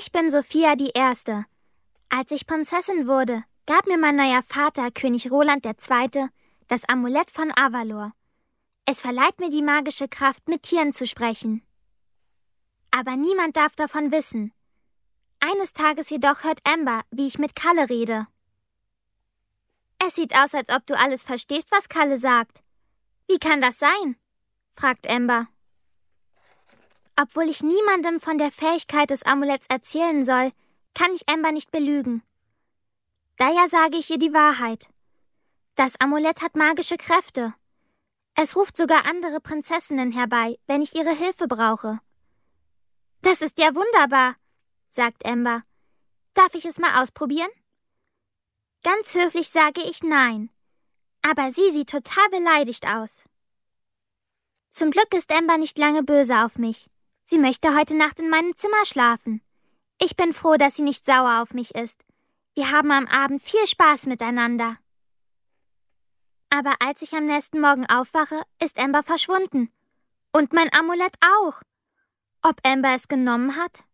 Ich bin Sophia die Erste. Als ich Prinzessin wurde, gab mir mein neuer Vater, König Roland II., das Amulett von Avalor. Es verleiht mir die magische Kraft, mit Tieren zu sprechen. Aber niemand darf davon wissen. Eines Tages jedoch hört Amber, wie ich mit Kalle rede. Es sieht aus, als ob du alles verstehst, was Kalle sagt. Wie kann das sein? Fragt Amber. Obwohl ich niemandem von der Fähigkeit des Amuletts erzählen soll, kann ich Amber nicht belügen. Daher sage ich ihr die Wahrheit. Das Amulett hat magische Kräfte. Es ruft sogar andere Prinzessinnen herbei, wenn ich ihre Hilfe brauche. Das ist ja wunderbar, sagt Amber. Darf ich es mal ausprobieren? Ganz höflich sage ich nein. Aber sie sieht total beleidigt aus. Zum Glück ist Amber nicht lange böse auf mich. Sie möchte heute Nacht in meinem Zimmer schlafen. Ich bin froh, dass sie nicht sauer auf mich ist. Wir haben am Abend viel Spaß miteinander. Aber als ich am nächsten Morgen aufwache, ist Amber verschwunden. Und mein Amulett auch. Ob Amber es genommen hat?